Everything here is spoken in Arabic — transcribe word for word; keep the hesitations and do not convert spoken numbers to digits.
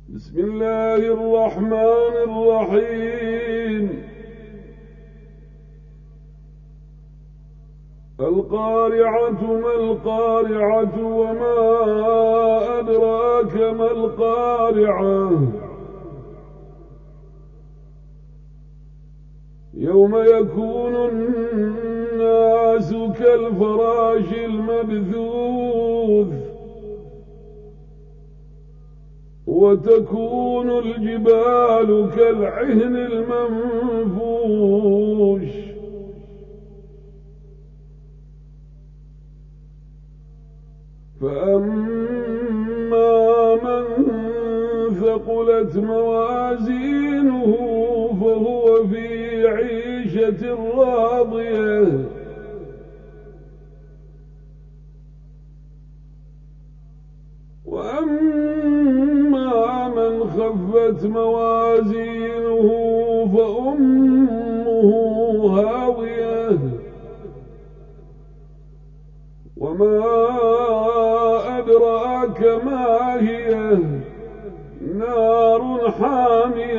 بسم الله الرحمن الرحيم. القارعة ما القارعة وما أدراك ما القارعة يوم يكون الناس كالفراش المبثوث وتكون الجبال كالعهن المنفوش فأما من ثقلت موازينه فهو في عيشة راضية وأما من خفت موازينه فأمه هاوية وما أدراك ما هي نار حامية